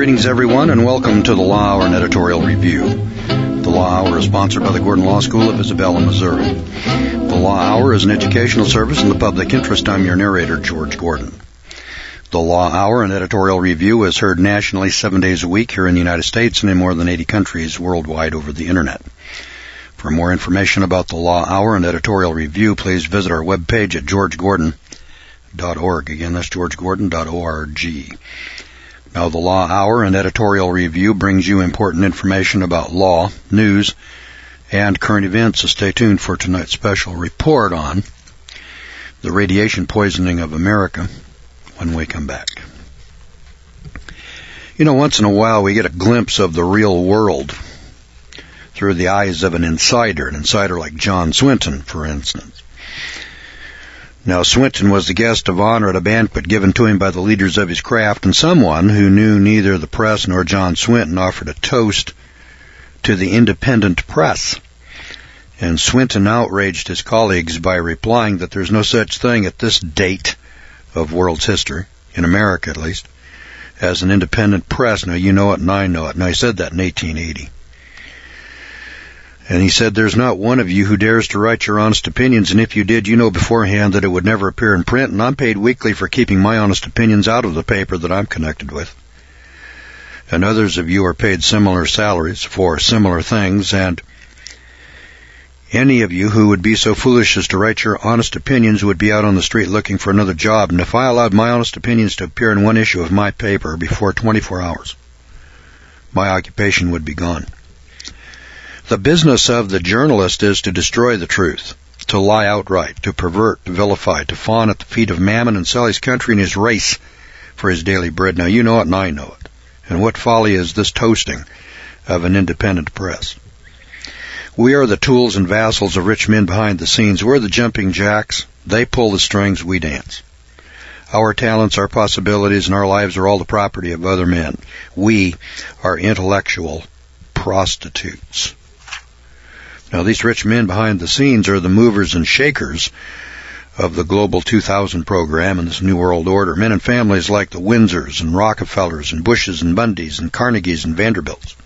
Greetings, everyone, and welcome to the Law Hour and Editorial Review. The Law Hour is sponsored by the Gordon Law School of Isabella, Missouri. The Law Hour is an educational service in the public interest. I'm your narrator, George Gordon. The Law Hour and Editorial Review is heard nationally 7 days a week here in the United States and in more than 80 countries worldwide over the Internet. For more information about the Law Hour and Editorial Review, please visit our webpage at georgegordon.org. Again, that's georgegordon.org. Now, the Law Hour and Editorial Review brings you important information about law, news, and current events, so stay tuned for tonight's special report on the radiation poisoning of America when we come back. You know, once in a while we get a glimpse of the real world through the eyes of an insider like John Swinton, for instance. Now, Swinton was the guest of honor at a banquet given to him by the leaders of his craft, and someone who knew neither the press nor John Swinton offered a toast to the independent press. And Swinton outraged his colleagues by replying that there's no such thing at this date of world's history, in America at least, as an independent press. Now, you know it and I know it. And I said that in 1880. And he said, there's not one of you who dares to write your honest opinions, and if you did, you know beforehand that it would never appear in print, and I'm paid weekly for keeping my honest opinions out of the paper that I'm connected with. And others of you are paid similar salaries for similar things, and any of you who would be so foolish as to write your honest opinions would be out on the street looking for another job, and if I allowed my honest opinions to appear in one issue of my paper before 24 hours, my occupation would be gone. The business of the journalist is to destroy the truth, to lie outright, to pervert, to vilify, to fawn at the feet of Mammon and sell his country and his race for his daily bread. Now, you know it and I know it. And what folly is this toasting of an independent press? We are the tools and vassals of rich men behind the scenes. We're the jumping jacks. They pull the strings, we dance. Our talents, our possibilities, and our lives are all the property of other men. We are intellectual prostitutes. Now, these rich men behind the scenes are the movers and shakers of the Global 2000 program and this New World Order. Men and families like the Windsors and Rockefellers and Bushes and Bundys and Carnegies and Vanderbilts.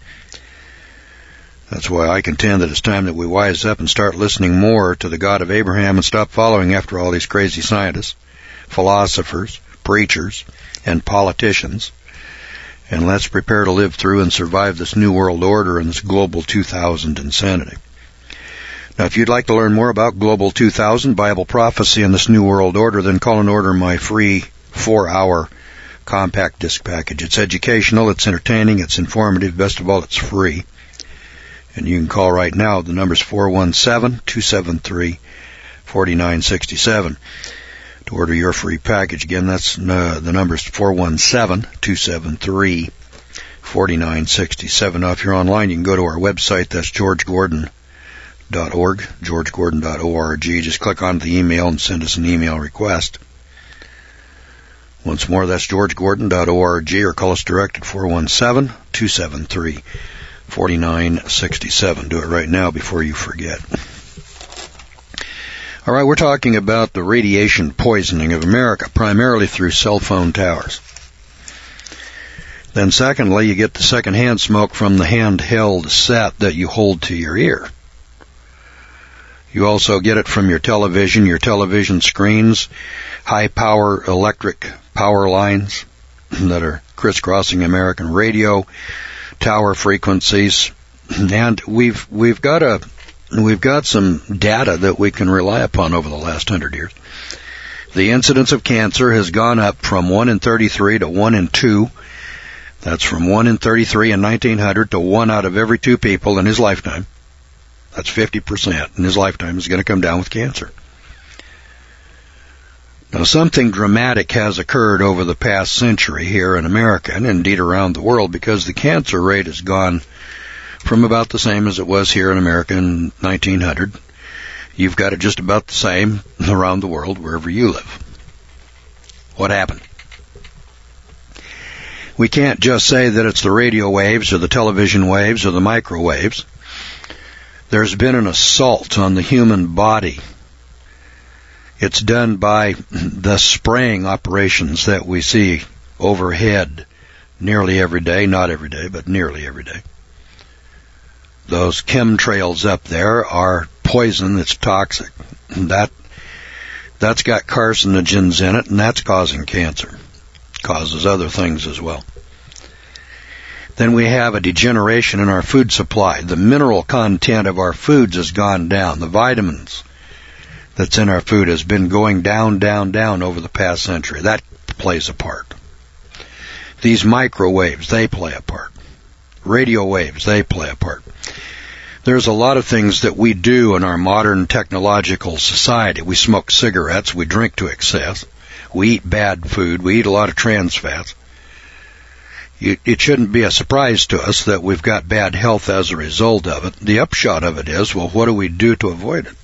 That's why I contend that it's time that we wise up and start listening more to the God of Abraham and stop following after all these crazy scientists, philosophers, preachers, and politicians. And let's prepare to live through and survive this New World Order and this Global 2000 insanity. Now, if you'd like to learn more about Global 2000, Bible prophecy, and this New World Order, then call and order my free 4-hour compact disc package. It's educational, it's entertaining, it's informative, best of all, it's free. And you can call right now. The number's 417-273-4967 to order your free package. Again, that's the number's 417-273-4967. Now, if you're online, you can go to our website. That's georgegordon.org, georgegordon.org. Just click on the email and send us an email request. Once more, that's georgegordon.org, or call us direct at 417-273-4967. Do it right now before you forget. All right, we're talking about the radiation poisoning of America, primarily through cell phone towers. Then secondly, you get the secondhand smoke from the handheld set that you hold to your ear. You also get it from your television screens, high-power electric power lines that are crisscrossing American radio, tower frequencies, and we've got some data that we can rely upon over the last 100 years. The incidence of cancer has gone up from 1 in 33 to 1 in 2. That's from 1 in 33 in 1900 to 1 out of every 2 people in his lifetime. That's 50% in his lifetime is going to come down with cancer. Now, something dramatic has occurred over the past century here in America and indeed around the world, because the cancer rate has gone from about the same as it was here in America in 1900. You've got it just about the same around the world wherever you live. What happened? We can't just say that it's the radio waves or the television waves or the microwaves. There's been an assault on the human body. It's done by the spraying operations that we see overhead nearly every day, not every day, but nearly every day. Those chemtrails up there are poison that's toxic. That's got carcinogens in it, and that's causing cancer. Causes other things as well. Then we have a degeneration in our food supply. The mineral content of our foods has gone down. The vitamins that's in our food has been going down, down, down over the past century. That plays a part. These microwaves, they play a part. Radio waves, they play a part. There's a lot of things that we do in our modern technological society. We smoke cigarettes, we drink to excess, we eat bad food, we eat a lot of trans fats. It shouldn't be a surprise to us that we've got bad health as a result of it. The upshot of it is, well, what do we do to avoid it?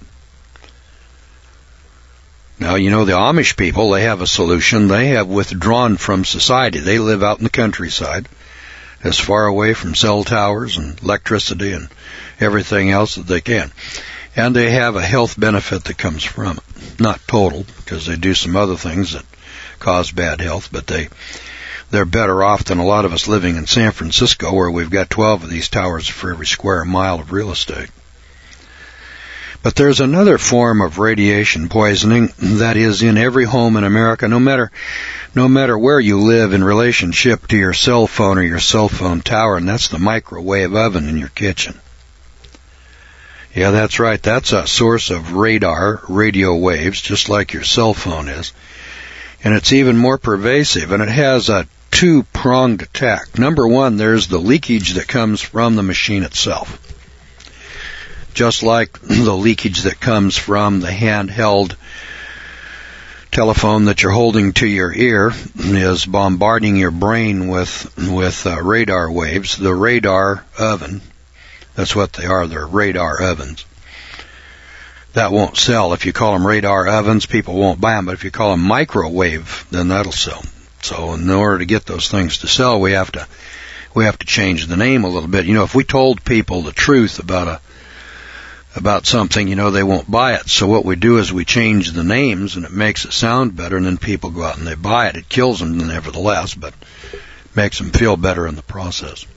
Now, you know, the Amish people, they have a solution. They have withdrawn from society. They live out in the countryside, as far away from cell towers and electricity and everything else that they can. And they have a health benefit that comes from it. Not total, because they do some other things that cause bad health, but they're better off than a lot of us living in San Francisco, where we've got 12 of these towers for every square mile of real estate. But there's another form of radiation poisoning that is in every home in America, no matter where you live in relationship to your cell phone or your cell phone tower, and that's the microwave oven in your kitchen. Yeah, that's right. That's a source of radio waves, just like your cell phone is. And it's even more pervasive, and it has a two-pronged attack. Number one, there's the leakage that comes from the machine itself. Just like the leakage that comes from the handheld telephone that you're holding to your ear is bombarding your brain with radar waves. The radar oven, that's what they are, they're radar ovens. That won't sell. If you call them radar ovens, people won't buy them, but if you call them microwave, then that'll sell. So in order to get those things to sell, we have to change the name a little bit. You know, if we told people the truth about something, you know, they won't buy it. So what we do is we change the names, and it makes it sound better, and then people go out and they buy it. It kills them nevertheless, but makes them feel better in the process.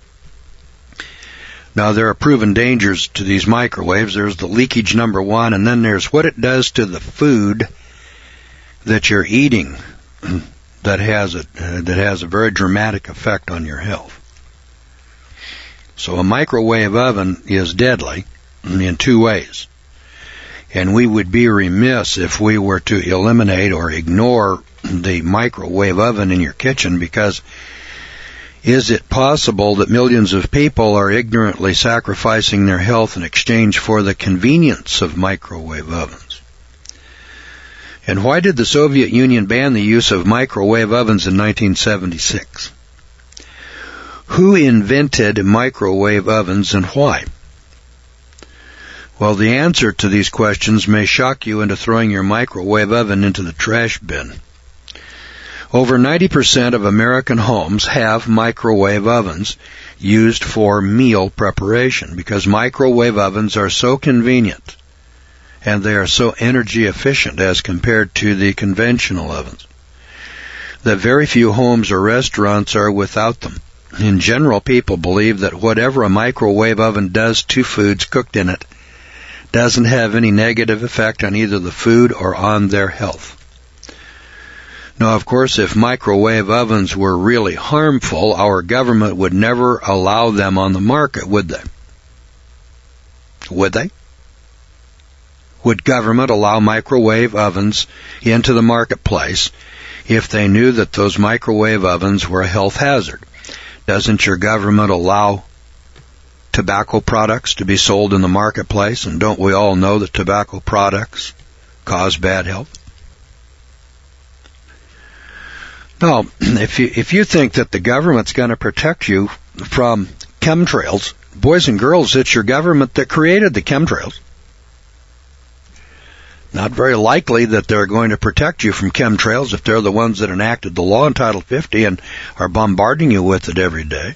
Now, there are proven dangers to these microwaves. There's the leakage, number one, and then there's what it does to the food that you're eating that has a very dramatic effect on your health. So a microwave oven is deadly in two ways. And we would be remiss if we were to eliminate or ignore the microwave oven in your kitchen, because is it possible that millions of people are ignorantly sacrificing their health in exchange for the convenience of microwave ovens? And why did the Soviet Union ban the use of microwave ovens in 1976? Who invented microwave ovens and why? Well, the answer to these questions may shock you into throwing your microwave oven into the trash bin. Over 90% of American homes have microwave ovens used for meal preparation, because microwave ovens are so convenient and they are so energy efficient as compared to the conventional ovens that very few homes or restaurants are without them. In general, people believe that whatever a microwave oven does to foods cooked in it doesn't have any negative effect on either the food or on their health. Now, of course, if microwave ovens were really harmful, our government would never allow them on the market, would they? Would they? Would government allow microwave ovens into the marketplace if they knew that those microwave ovens were a health hazard? Doesn't your government allow tobacco products to be sold in the marketplace? And don't we all know that tobacco products cause bad health? No, if you think that the government's going to protect you from chemtrails, boys and girls, it's your government that created the chemtrails. Not very likely that they're going to protect you from chemtrails if they're the ones that enacted the law in Title 50 and are bombarding you with it every day.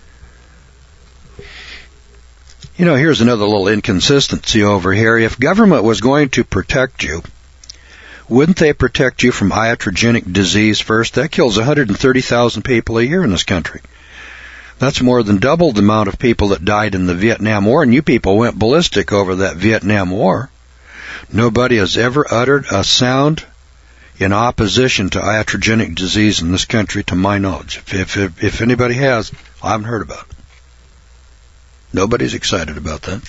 You know, here's another little inconsistency over here. If government was going to protect you, Wouldn't they protect you from iatrogenic disease first? That kills 130,000 people a year in this country. That's more than double the amount of people that died in the Vietnam War, and you people went ballistic over that Vietnam War. Nobody has ever uttered a sound in opposition to iatrogenic disease in this country, to my knowledge. If anybody has, I haven't heard about it. Nobody's excited about that.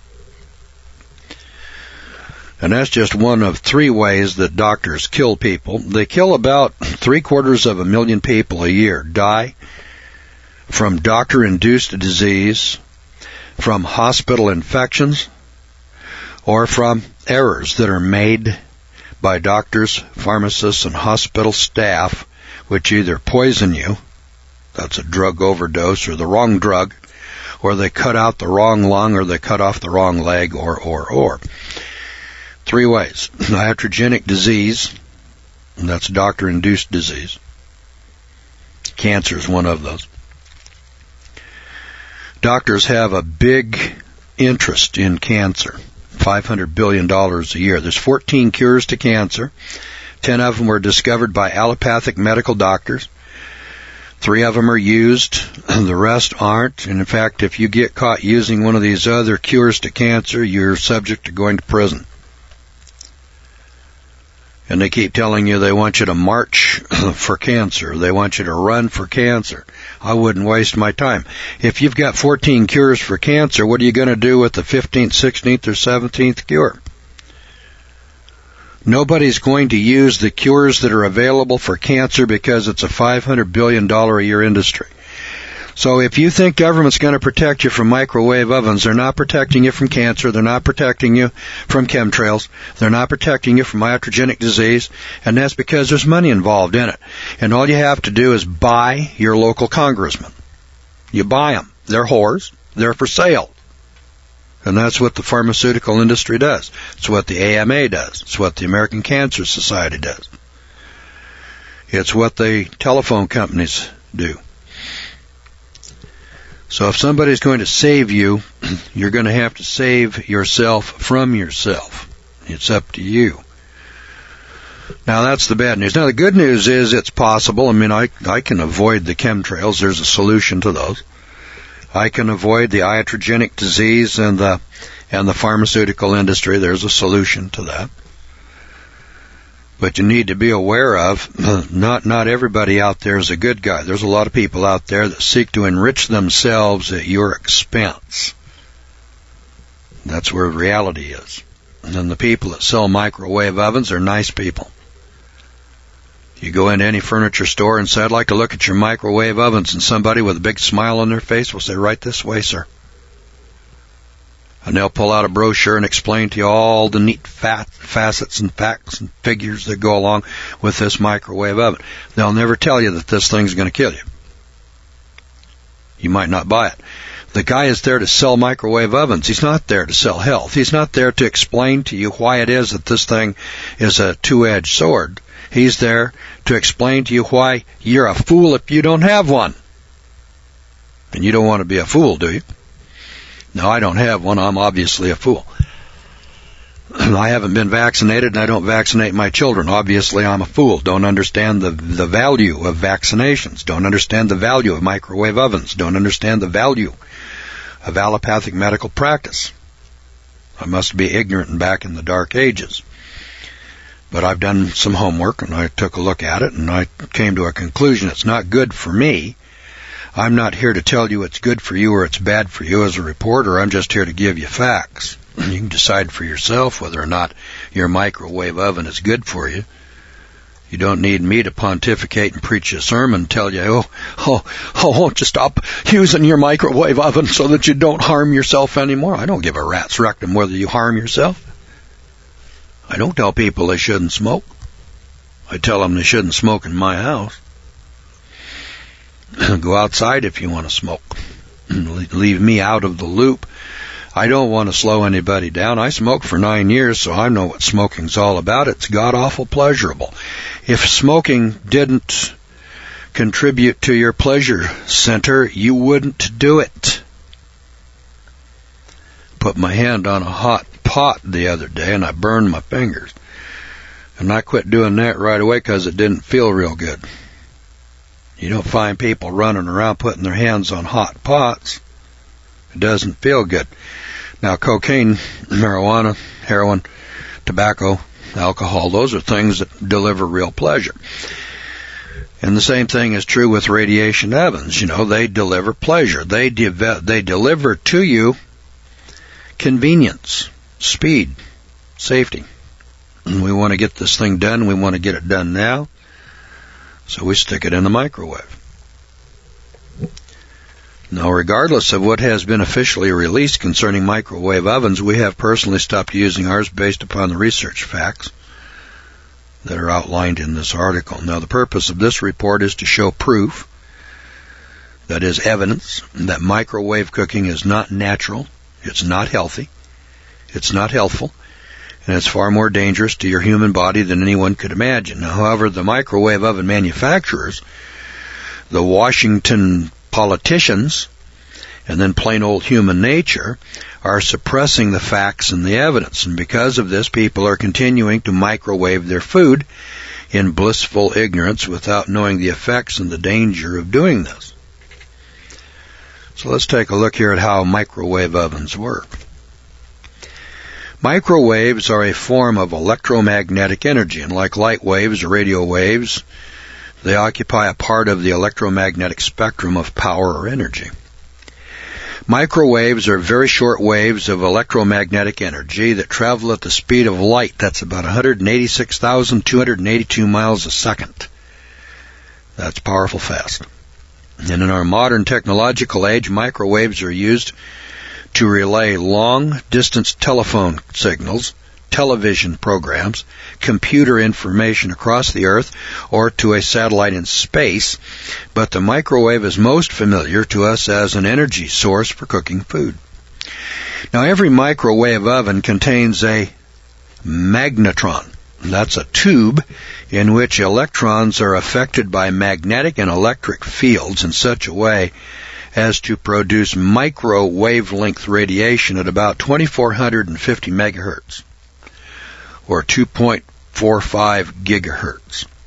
And that's just one of 3 ways that doctors kill people. They kill about 750,000 people a year, die from doctor-induced disease, from hospital infections, or from errors that are made by doctors, pharmacists, and hospital staff, which either poison you, that's a drug overdose, or the wrong drug, or they cut out the wrong lung, or they cut off the wrong leg, or. 3 ways. Iatrogenic disease, and that's doctor-induced disease. Cancer is one of those. Doctors have a big interest in cancer. $500 billion a year. There's 14 cures to cancer. 10 of them were discovered by allopathic medical doctors. 3 of them are used, and the rest aren't. And in fact, if you get caught using one of these other cures to cancer, you're subject to going to prison. And they keep telling you they want you to march for cancer. They want you to run for cancer. I wouldn't waste my time. If you've got 14 cures for cancer, what are you going to do with the 15th, 16th, or 17th cure? Nobody's going to use the cures that are available for cancer because it's a $500 billion a year industry. So if you think government's going to protect you from microwave ovens, they're not protecting you from cancer, they're not protecting you from chemtrails, they're not protecting you from iatrogenic disease, and that's because there's money involved in it. And all you have to do is buy your local congressman. You buy them. They're whores. They're for sale. And that's what the pharmaceutical industry does. It's what the AMA does. It's what the American Cancer Society does. It's what the telephone companies do. So if somebody's going to save you, you're going to have to save yourself from yourself. It's up to you. Now that's the bad news. Now the good news is it's possible. I mean, I can avoid the chemtrails. There's a solution to those. I can avoid the iatrogenic disease and the pharmaceutical industry. There's a solution to that. But you need to be aware of, not everybody out there is a good guy. There's a lot of people out there that seek to enrich themselves at your expense. That's where reality is. And the people that sell microwave ovens are nice people. You go into any furniture store and say, I'd like to look at your microwave ovens, and somebody with a big smile on their face will say, right this way, sir. And they'll pull out a brochure and explain to you all the neat facets and facts and figures that go along with this microwave oven. They'll never tell you that this thing's going to kill you. You might not buy it. The guy is there to sell microwave ovens. He's not there to sell health. He's not there to explain to you why it is that this thing is a two-edged sword. He's there to explain to you why you're a fool if you don't have one. And you don't want to be a fool, do you? No, I don't have one. I'm obviously a fool. I haven't been vaccinated, and I don't vaccinate my children. Obviously, I'm a fool. Don't understand the value of vaccinations. Don't understand the value of microwave ovens. Don't understand the value of allopathic medical practice. I must be ignorant and back in the dark ages. But I've done some homework, and I took a look at it, and I came to a conclusion. It's not good for me. I'm not here to tell you it's good for you or it's bad for you as a reporter. I'm just here to give you facts. You can decide for yourself whether or not your microwave oven is good for you. You don't need me to pontificate and preach a sermon and tell you, won't you stop using your microwave oven so that you don't harm yourself anymore? I don't give a rat's rectum whether you harm yourself. I don't tell people they shouldn't smoke. I tell them they shouldn't smoke in my house. Go outside if you want to smoke. Leave me out of the loop. I don't want to slow anybody down. I smoked for 9 years, so I know what smoking's all about. It's god-awful pleasurable. If smoking didn't contribute to your pleasure center, you wouldn't do it. Put my hand on a hot pot the other day, and I burned my fingers. And I quit doing that right away because it didn't feel real good. You don't find people running around putting their hands on hot pots. It doesn't feel good. Now, cocaine, marijuana, heroin, tobacco, alcohol, those are things that deliver real pleasure. And the same thing is true with radiation ovens. You know, they deliver pleasure. They deliver to you convenience, speed, safety. And we want to get this thing done. We want to get it done now. So we stick it in the microwave. Now, regardless of what has been officially released concerning microwave ovens, we have personally stopped using ours based upon the research facts that are outlined in this article. Now, the purpose of this report is to show proof, that is evidence, that microwave cooking is not natural, it's not healthy, it's not healthful, and it's far more dangerous to your human body than anyone could imagine. Now, however, the microwave oven manufacturers, the Washington politicians, and then plain old human nature, are suppressing the facts and the evidence. And because of this, people are continuing to microwave their food in blissful ignorance without knowing the effects and the danger of doing this. So let's take a look here at how microwave ovens work. Microwaves are a form of electromagnetic energy, and like light waves or radio waves, they occupy a part of the electromagnetic spectrum of power or energy. Microwaves are very short waves of electromagnetic energy that travel at the speed of light. That's about 186,282 miles a second. That's powerful fast. And in our modern technological age, microwaves are used to relay long-distance telephone signals, television programs, computer information across the Earth, or to a satellite in space, but the microwave is most familiar to us as an energy source for cooking food. Now, every microwave oven contains a magnetron. That's a tube in which electrons are affected by magnetic and electric fields in such a way as to produce micro-wavelength radiation at about 2450 megahertz. Or 2.45 gigahertz.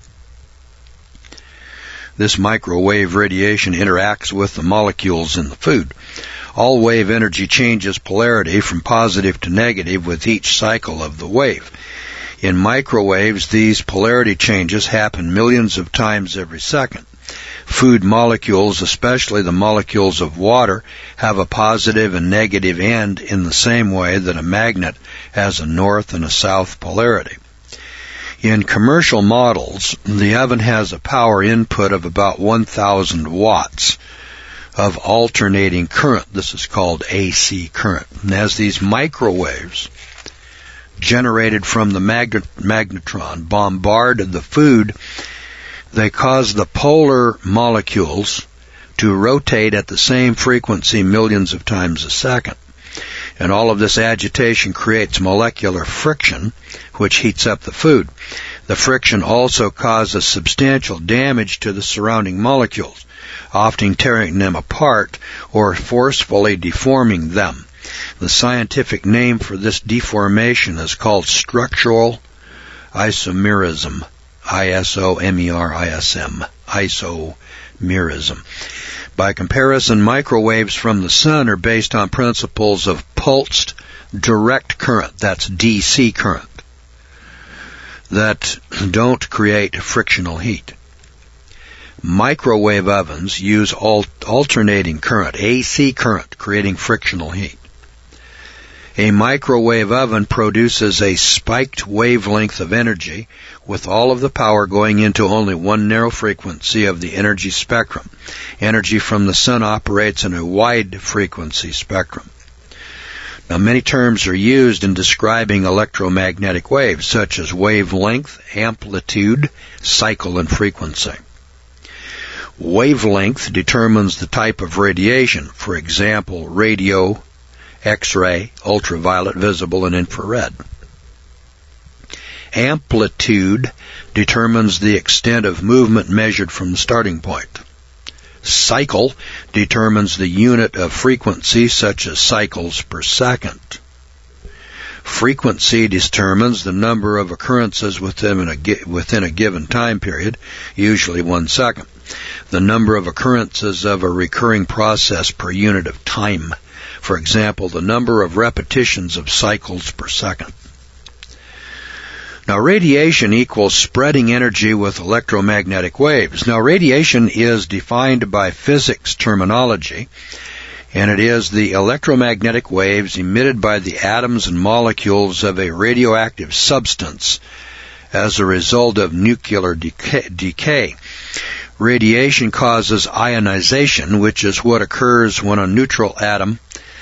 This microwave radiation interacts with the molecules in the food. All wave energy changes polarity from positive to negative with each cycle of the wave. In microwaves, these polarity changes happen millions of times every second. Food molecules, especially the molecules of water, have a positive and negative end in the same way that a magnet has a north and a south polarity. In commercial models, the oven has a power input of about 1,000 watts of alternating current. This is called AC current. And as these microwaves generated from the magnetron bombard the food, they cause the polar molecules to rotate at the same frequency millions of times a second. And all of this agitation creates molecular friction, which heats up the food. The friction also causes substantial damage to the surrounding molecules, often tearing them apart or forcefully deforming them. The scientific name for this deformation is called structural isomerism. ISOMERISM. Isomerism. By comparison, microwaves from the sun are based on principles of pulsed direct current, that's DC current, that don't create frictional heat. Microwave ovens use alternating current, AC current, creating frictional heat. A microwave oven produces a spiked wavelength of energy with all of the power going into only one narrow frequency of the energy spectrum. Energy from the sun operates in a wide frequency spectrum. Now, many terms are used in describing electromagnetic waves, such as wavelength, amplitude, cycle, and frequency. Wavelength determines the type of radiation, for example, radio, X-ray, ultraviolet, visible, and infrared. Amplitude determines the extent of movement measured from the starting point. Cycle determines the unit of frequency, such as cycles per second. Frequency determines the number of occurrences within a given time period, usually 1 second. The number of occurrences of a recurring process per unit of time. For example, the number of repetitions of cycles per second. Now, radiation equals spreading energy with electromagnetic waves. Now, radiation is defined by physics terminology, and it is the electromagnetic waves emitted by the atoms and molecules of a radioactive substance as a result of nuclear decay. Radiation causes ionization, which is what occurs when a neutral atom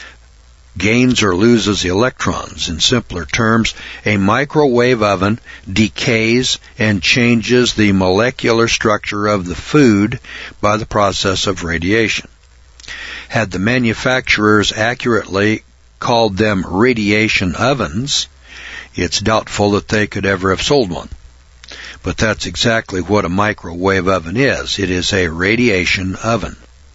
gains or loses electrons. In simpler terms, a microwave oven decays and changes the molecular structure of the food by the process of radiation. Had the manufacturers accurately called them radiation ovens, it's doubtful that they could ever have sold one. But that's exactly what a microwave oven is. It is a radiation oven.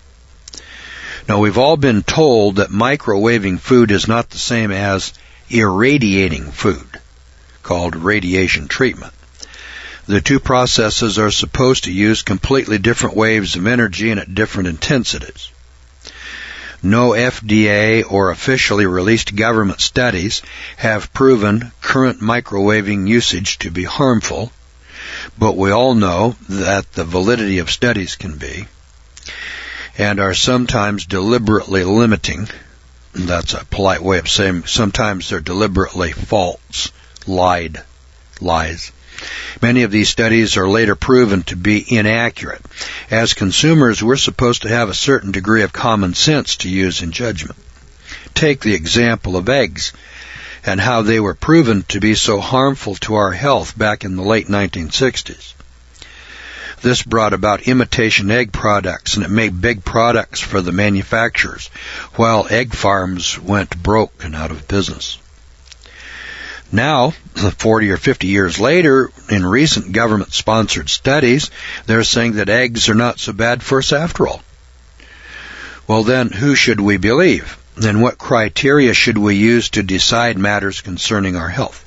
Now, we've all been told that microwaving food is not the same as irradiating food, called radiation treatment. The two processes are supposed to use completely different waves of energy and at different intensities. No FDA or officially released government studies have proven current microwaving usage to be harmful, but we all know that the validity of studies can be, and are sometimes deliberately limiting. That's a polite way of saying sometimes they're deliberately false, lies. Many of these studies are later proven to be inaccurate. As consumers, we're supposed to have a certain degree of common sense to use in judgment. Take the example of eggs and how they were proven to be so harmful to our health back in the late 1960s. This brought about imitation egg products, and it made big products for the manufacturers, while egg farms went broke and out of business. Now, 40 or 50 years later, in recent government-sponsored studies, they're saying that eggs are not so bad for us after all. Well then, who should we believe? And what criteria should we use to decide matters concerning our health?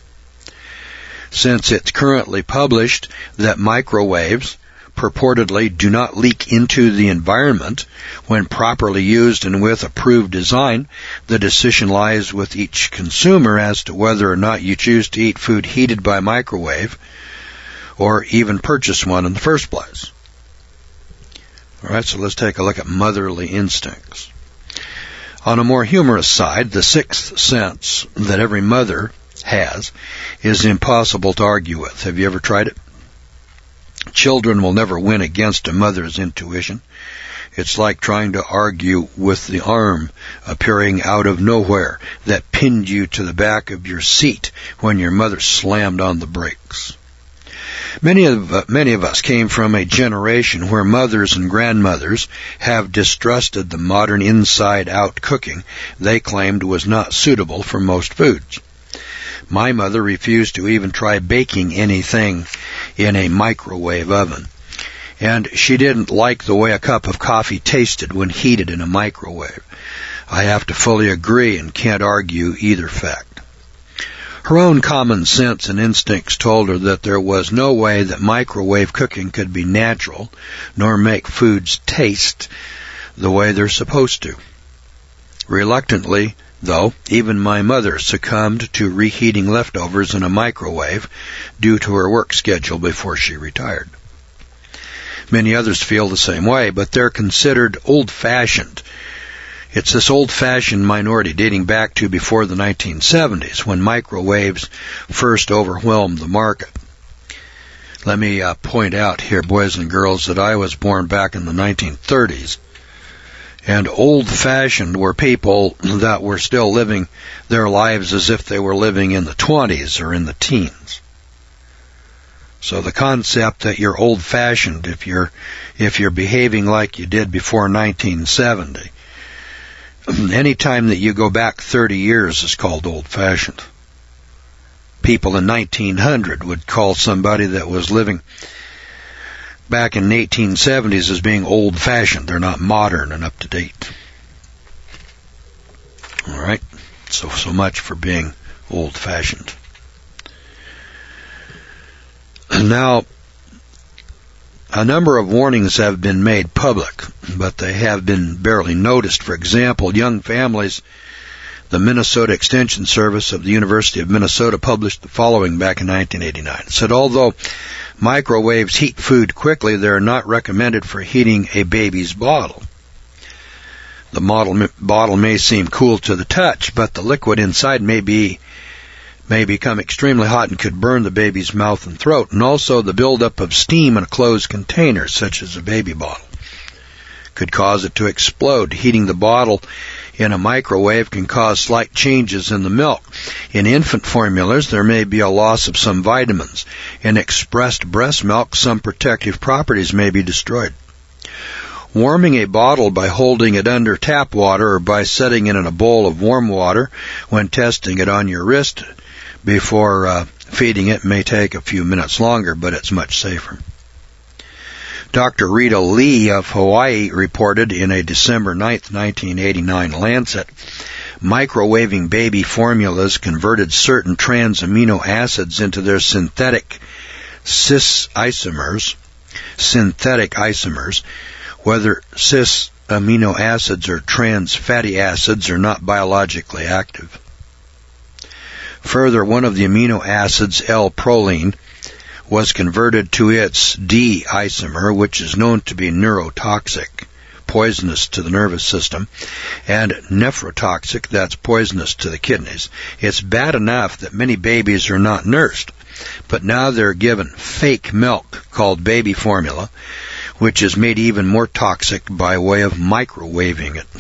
Since it's currently published that microwaves purportedly do not leak into the environment when properly used and with approved design, the decision lies with each consumer as to whether or not you choose to eat food heated by microwave or even purchase one in the first place. Alright, so let's take a look at motherly instincts. On a more humorous side, the sixth sense that every mother has is impossible to argue with. Have you ever tried it? Children will never win against a mother's intuition. It's like trying to argue with the arm appearing out of nowhere that pinned you to the back of your seat when your mother slammed on the brakes. Many of us came from a generation where mothers and grandmothers have distrusted the modern inside-out cooking they claimed was not suitable for most foods. My mother refused to even try baking anything in a microwave oven, and she didn't like the way a cup of coffee tasted when heated in a microwave. I have to fully agree and can't argue either fact. Her own common sense and instincts told her that there was no way that microwave cooking could be natural, nor make foods taste the way they're supposed to. Reluctantly, though, even my mother succumbed to reheating leftovers in a microwave due to her work schedule before she retired. Many others feel the same way, but they're considered old-fashioned. It's this old-fashioned minority dating back to before the 1970s, when microwaves first overwhelmed the market. Let me point out here, boys and girls, that I was born back in the 1930s. And old-fashioned were people that were still living their lives as if they were living in the 20s or in the teens. So the concept that you're old-fashioned if you're behaving like you did before 1970, any time that you go back 30 years is called old-fashioned. People in 1900 would call somebody that was living back in the 1870s as being old-fashioned. They're not modern and up-to-date. All right, so much for being old-fashioned. Now, a number of warnings have been made public, but they have been barely noticed. For example, young families, the Minnesota Extension Service of the University of Minnesota published the following back in 1989. It said, although microwaves heat food quickly, they are not recommended for heating a baby's bottle. The bottle may seem cool to the touch, but the liquid inside may become extremely hot and could burn the baby's mouth and throat, and also the buildup of steam in a closed container, such as a baby bottle, could cause it to explode. Heating the bottle in a microwave can cause slight changes in the milk. In infant formulas, there may be a loss of some vitamins. In expressed breast milk, some protective properties may be destroyed. Warming a bottle by holding it under tap water or by setting it in a bowl of warm water when testing it on your wrist before feeding it may take a few minutes longer, but it's much safer. Dr. Rita Lee of Hawaii reported in a December 9, 1989 Lancet, microwaving baby formulas converted certain trans amino acids into their synthetic isomers. Whether cis amino acids or trans fatty acids are not biologically active. Further, one of the amino acids, L-proline, was converted to its D isomer, which is known to be neurotoxic, poisonous to the nervous system, and nephrotoxic, that's poisonous to the kidneys. It's bad enough that many babies are not nursed, but now they're given fake milk called baby formula, which is made even more toxic by way of microwaving it.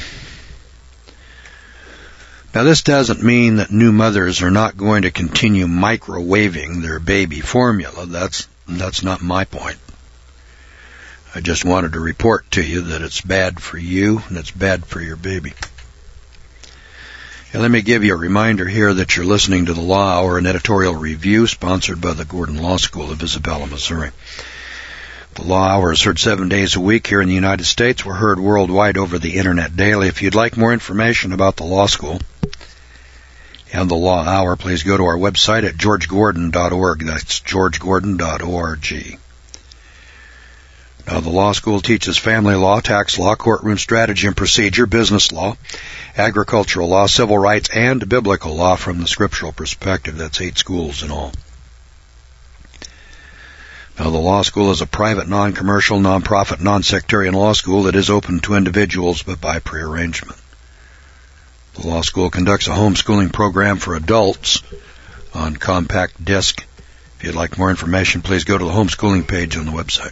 Now, this doesn't mean that new mothers are not going to continue microwaving their baby formula. That's not my point. I just wanted to report to you that it's bad for you and it's bad for your baby. And let me give you a reminder here that you're listening to the Law Hour, an editorial review sponsored by the Gordon Law School of Isabella, Missouri. The Law Hour is heard 7 days a week here in the United States. We're heard worldwide over the Internet daily. If you'd like more information about the law school and the Law Hour, please go to our website at georgegordon.org. That's georgegordon.org. Now, the law school teaches family law, tax law, courtroom strategy and procedure, business law, agricultural law, civil rights, and biblical law from the scriptural perspective. That's 8 schools in all. Now, the law school is a private, non-commercial, non-profit, non-sectarian law school that is open to individuals but by prearrangement. The law school conducts a homeschooling program for adults on compact disc. If you'd like more information, please go to the homeschooling page on the website.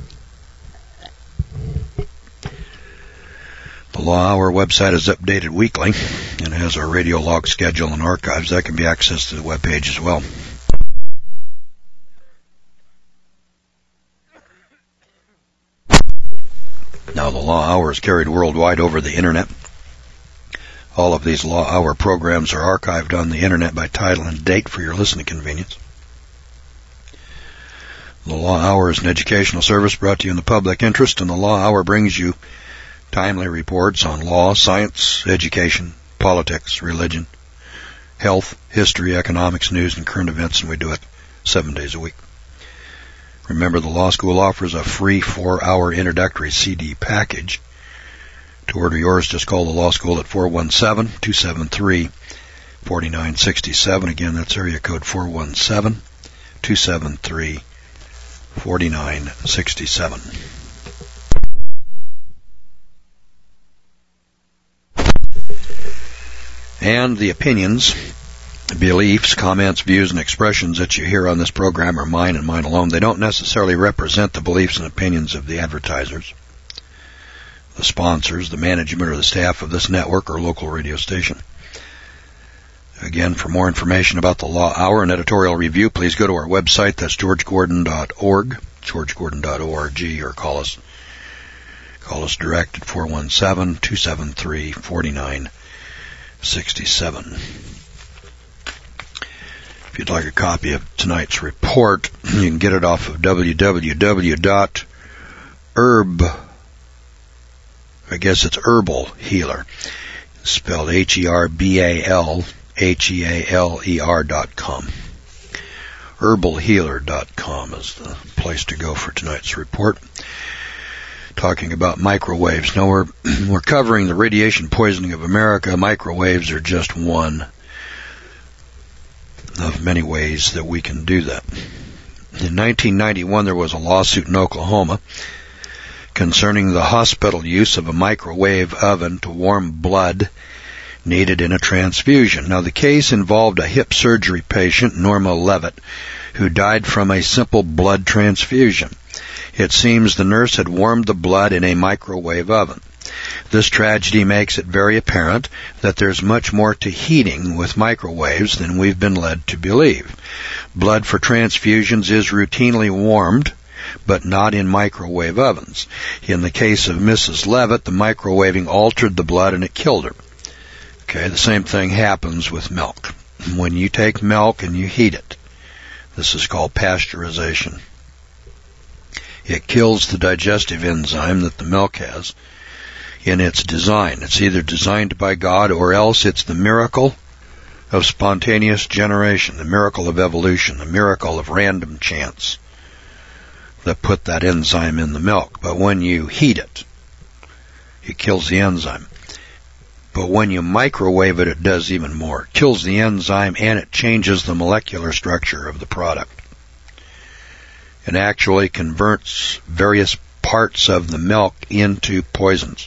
The Law Hour website is updated weekly and has our radio log schedule and archives. That can be accessed through the webpage as well. Now, the Law Hour is carried worldwide over the Internet. All of these Law Hour programs are archived on the Internet by title and date for your listening convenience. The Law Hour is an educational service brought to you in the public interest, and the Law Hour brings you timely reports on law, science, education, politics, religion, health, history, economics, news, and current events, and we do it 7 days a week. Remember, the law school offers a free 4-hour introductory CD package. To order yours, just call the law school at 417-273-4967. Again, that's area code 417-273-4967. And the opinions, beliefs, comments, views, and expressions that you hear on this program are mine and mine alone. They don't necessarily represent the beliefs and opinions of the advertisers, the sponsors, the management, or the staff of this network or local radio station. Again, for more information about the Law Hour and editorial review, please go to our website. That's georgegordon.org, georgegordon.org, or call us direct at 417-273-4967. If you'd like a copy of tonight's report, you can get it off of www.herb, I guess it's Herbal Healer, spelled HERBAL HEALER.com. Herbalhealer.com is the place to go for tonight's report. Talking about microwaves. Now we're covering the radiation poisoning of America. Microwaves are just one of many ways that we can do that. In 1991, there was a lawsuit in Oklahoma concerning the hospital use of a microwave oven to warm blood needed in a transfusion. Now, the case involved a hip surgery patient, Norma Levitt, who died from a simple blood transfusion. It seems the nurse had warmed the blood in a microwave oven. This tragedy makes it very apparent that there's much more to heating with microwaves than we've been led to believe. Blood for transfusions is routinely warmed, but not in microwave ovens. In the case of Mrs. Levitt, the microwaving altered the blood and it killed her. Okay, the same thing happens with milk. When you take milk and you heat it, this is called pasteurization. It kills the digestive enzyme that the milk has in its design. It's either designed by God or else it's the miracle of spontaneous generation, the miracle of evolution, the miracle of random chance that put that enzyme in the milk. But when you heat it, it kills the enzyme. But when you microwave it, it does even more. It kills the enzyme and it changes the molecular structure of the product. It actually converts various parts of the milk into poisons.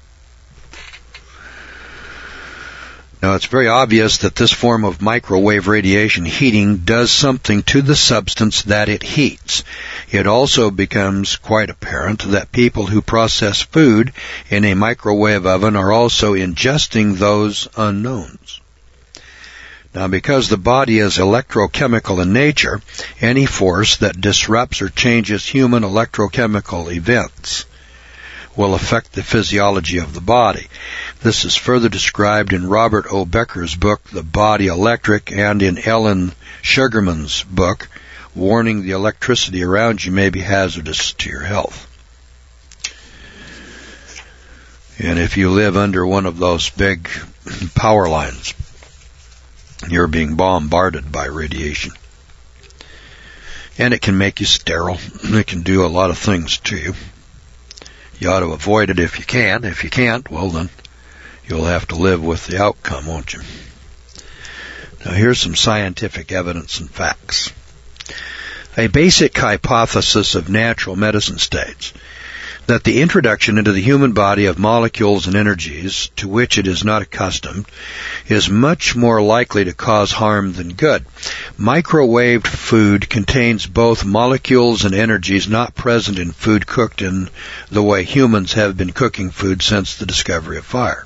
Now, it's very obvious that this form of microwave radiation heating does something to the substance that it heats. It also becomes quite apparent that people who process food in a microwave oven are also ingesting those unknowns. Now, because the body is electrochemical in nature, any force that disrupts or changes human electrochemical events will affect the physiology of the body. This is further described in Robert O. Becker's book, The Body Electric, and in Ellen Sugarman's book, Warning the Electricity Around You May Be Hazardous to Your Health. And if you live under one of those big power lines, you're being bombarded by radiation. And it can make you sterile. It can do a lot of things to you. You ought to avoid it if you can. If you can't, well then, you'll have to live with the outcome, won't you? Now here's some scientific evidence and facts. A basic hypothesis of natural medicine states that the introduction into the human body of molecules and energies to which it is not accustomed is much more likely to cause harm than good. Microwaved food contains both molecules and energies not present in food cooked in the way humans have been cooking food since the discovery of fire.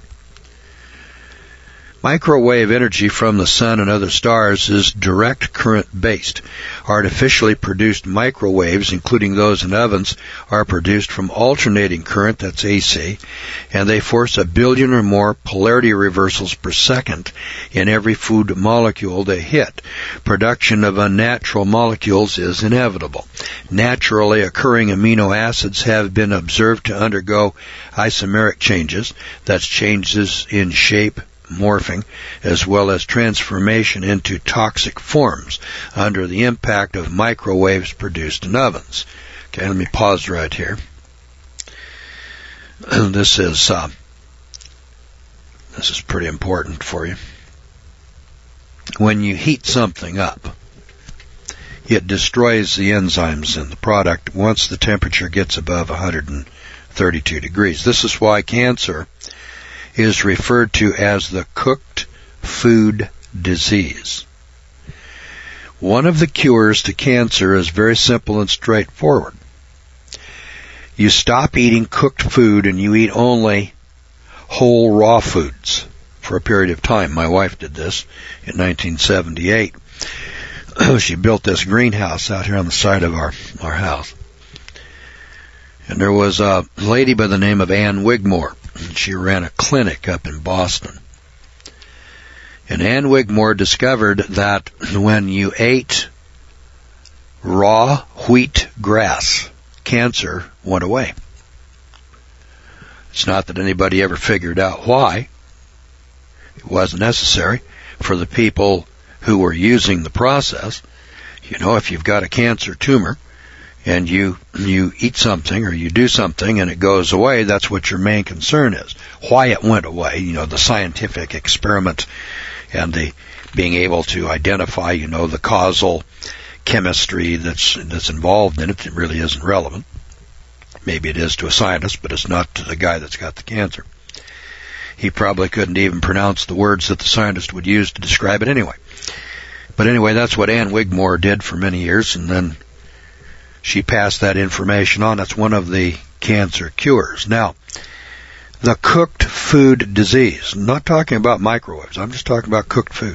Microwave energy from the sun and other stars is direct current based. Artificially produced microwaves, including those in ovens, are produced from alternating current, that's AC, and they force 1 billion or more polarity reversals per second in every food molecule they hit. Production of unnatural molecules is inevitable. Naturally occurring amino acids have been observed to undergo isomeric changes, that's changes in shape, morphing, as well as transformation into toxic forms under the impact of microwaves produced in ovens. Okay, let me pause right here. This is pretty important for you. When you heat something up, it destroys the enzymes in the product once the temperature gets above 132 degrees. This is why cancer is referred to as the cooked food disease. One of the cures to cancer is very simple and straightforward. You stop eating cooked food and you eat only whole raw foods for a period of time. My wife did this in 1978. She built this greenhouse out here on the side of our house. And there was a lady by the name of Ann Wigmore. She ran a clinic up in Boston. And Ann Wigmore discovered that when you ate raw wheat grass, cancer went away. It's not that anybody ever figured out why. It wasn't necessary. for the people who were using the process. You know, if you've got a cancer tumor and you eat something or you do something and it goes away, that's what your main concern is. Why it went away, you know, the scientific experiment and the being able to identify, you know, the causal chemistry that's involved in it. It really isn't relevant. Maybe it is to a scientist, but it's not to the guy that's got the cancer. He probably couldn't even pronounce the words that the scientist would use to describe it anyway. But anyway, that's what Ann Wigmore did for many years, and then she passed that information on. That's one of the cancer cures. Now, the cooked food disease. I'm not talking about microwaves. I'm just talking about cooked food.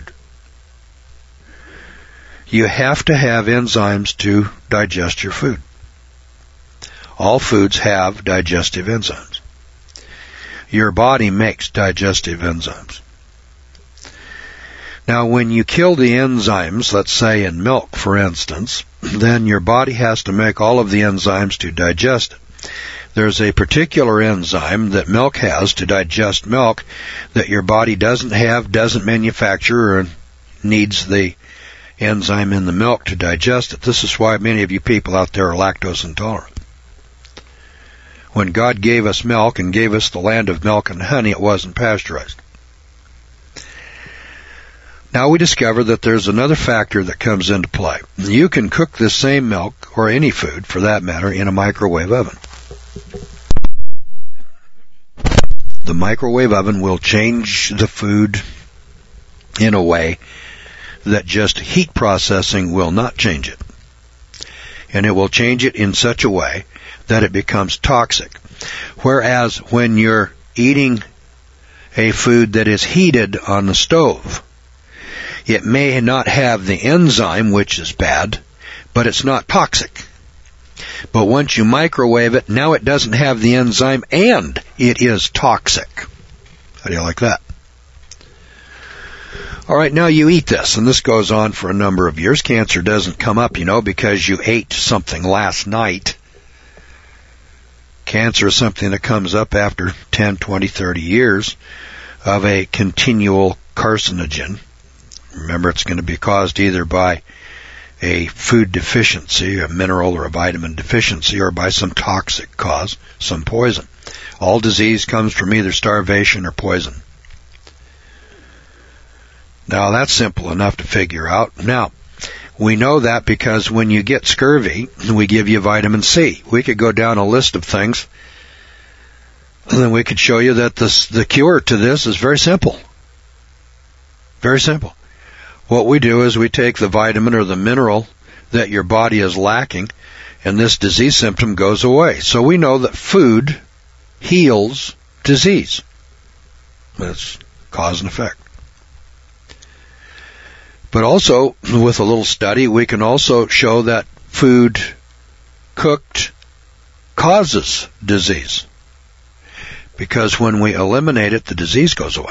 You have to have enzymes to digest your food. All foods have digestive enzymes. Your body makes digestive enzymes. Now, when you kill the enzymes, let's say in milk, for instance, then your body has to make all of the enzymes to digest it. There's a particular enzyme that milk has to digest milk that your body doesn't have, doesn't manufacture, or needs the enzyme in the milk to digest it. This is why many of you people out there are lactose intolerant. When God gave us milk and gave us the land of milk and honey, it wasn't pasteurized. Now we discover that there's another factor that comes into play. You can cook this same milk, or any food for that matter, in a microwave oven. The microwave oven will change the food in a way that just heat processing will not change it. And it will change it in such a way that it becomes toxic. Whereas when you're eating a food that is heated on the stove, it may not have the enzyme, which is bad, but it's not toxic. But once you microwave it, now it doesn't have the enzyme and it is toxic. How do you like that? All right, now you eat this, and this goes on for a number of years. Cancer doesn't come up, you know, because you ate something last night. Cancer is something that comes up after 10, 20, 30 years of a continual carcinogen. Remember, it's going to be caused either by a food deficiency, a mineral or a vitamin deficiency, or by some toxic cause, some poison. All disease comes from either starvation or poison. Now, that's simple enough to figure out. Now, we know that because when you get scurvy, we give you vitamin C. We could go down a list of things, and then we could show you that the cure to this is very simple. Very simple. What we do is we take the vitamin or the mineral that your body is lacking, and this disease symptom goes away. So we know that food heals disease. That's cause and effect. But also, with a little study, we can also show that food cooked causes disease. Because when we eliminate it, the disease goes away.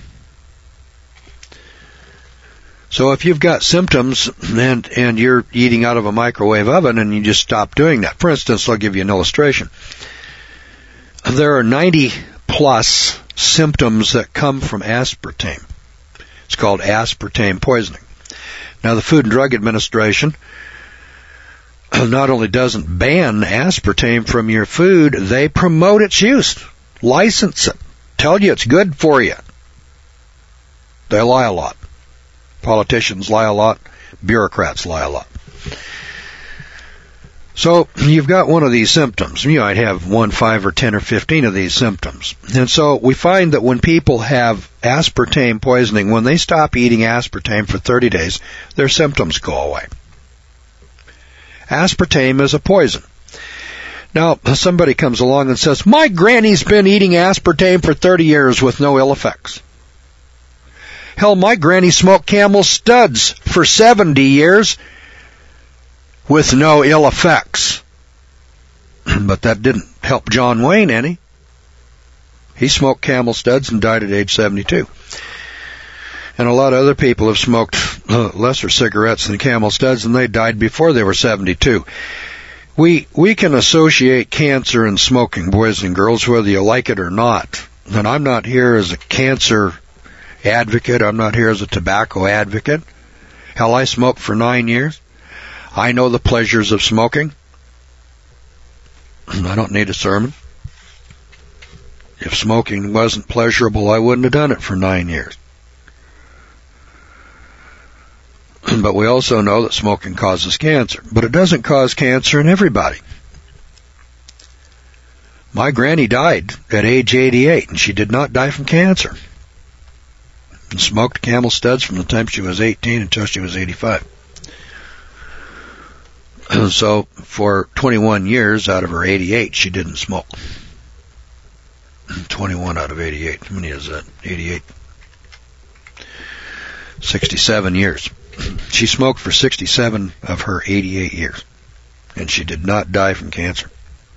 So if you've got symptoms and you're eating out of a microwave oven and you just stop doing that. For instance, I'll give you an illustration. There are 90 plus symptoms that come from aspartame. It's called aspartame poisoning. Now, the Food and Drug Administration not only doesn't ban aspartame from your food, they promote its use, license it, tell you it's good for you. They lie a lot. Politicians lie a lot. Bureaucrats lie a lot. So you've got one of these symptoms. You might have 1, 5, or 10, or 15 of these symptoms. And so we find that when people have aspartame poisoning, when they stop eating aspartame for 30 days, their symptoms go away. Aspartame is a poison. Now, somebody comes along and says, my granny's been eating aspartame for 30 years with no ill effects. Hell, my granny smoked Camel Studs for 70 years with no ill effects. But that didn't help John Wayne any. He smoked Camel Studs and died at age 72. And a lot of other people have smoked lesser cigarettes than Camel Studs, and they died before they were 72. We can associate cancer and smoking, boys and girls, whether you like it or not. And I'm not here as a cancer advocate. I'm not here as a tobacco advocate. Hell, I smoked for 9 years. I know the pleasures of smoking. I don't need a sermon. If smoking wasn't pleasurable, I wouldn't have done it for 9 years. But we also know that smoking causes cancer. But it doesn't cause cancer in everybody. My granny died at age 88, and she did not die from cancer. And smoked Camel Studs from the time she was 18 until she was 85. So for 21 years out of her 88, she didn't smoke. 21 out of 88. How many is that? 88. 67 years. She smoked for 67 of her 88 years. And she did not die from cancer.